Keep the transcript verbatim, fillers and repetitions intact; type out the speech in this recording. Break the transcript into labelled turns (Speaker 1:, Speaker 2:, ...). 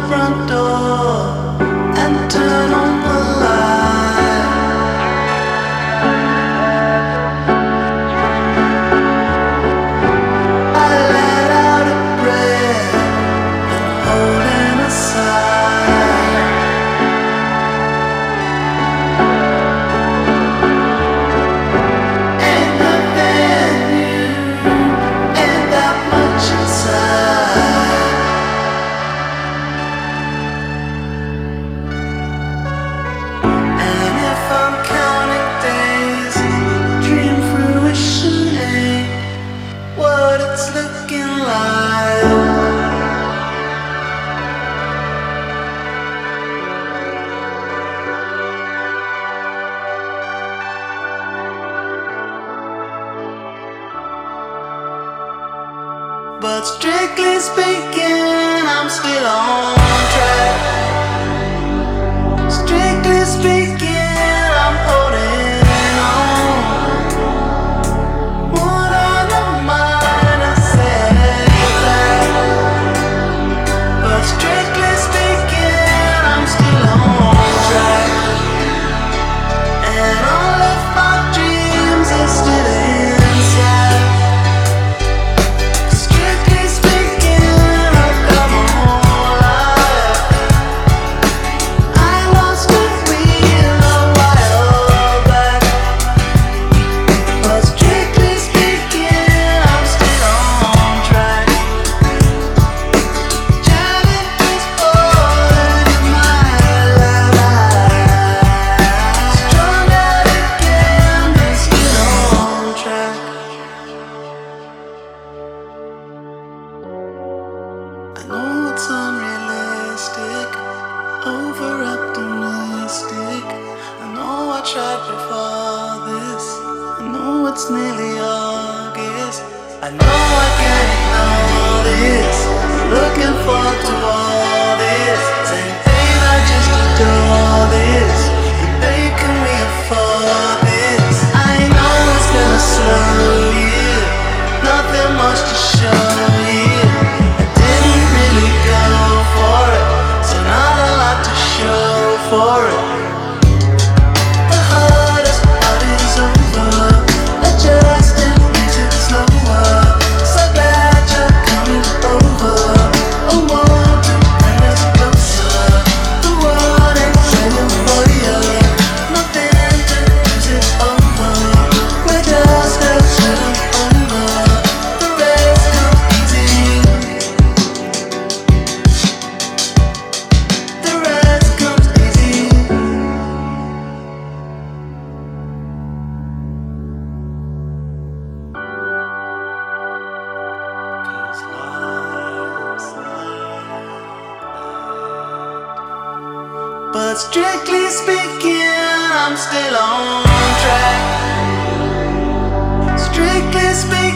Speaker 1: front door and turn on the light. I let out a breath and holding a sigh. And the venue ain't that much inside. And if I'm counting days, dream fruition ain't what it's looking like. But strictly speaking, I'm still on track. Strictly speaking, I'm holding on. One on the mind, I setback. But strictly speaking, I'm still on track. And all of my dreams are still inside. Strictly speaking, I've got my whole life. I lost the wheel a while back. But strictly speaking, I'm still on track. Driving this forward in my life. Strung out again, but still on track. I know it's unrealistic, over optimistic. I know I tried before this. I know it's nearly August. I know I can't ignore this. Looking forward to all this. Saying, babe, I just adore this. And babe, can we afford this? I know it's gonna slow you. Nothing much to show you. I didn't really go for it, so not a lot to show for it. The hardest part is over. Adjusting music slower. So glad you're coming over. I want to bring us closer. The world ain't waiting for you. Nothing to lose, it's over. We're just a little over. The rest comes easy. The rest comes easy. Cause life's like that. But strictly speaking, I'm still on track. Strictly speaking,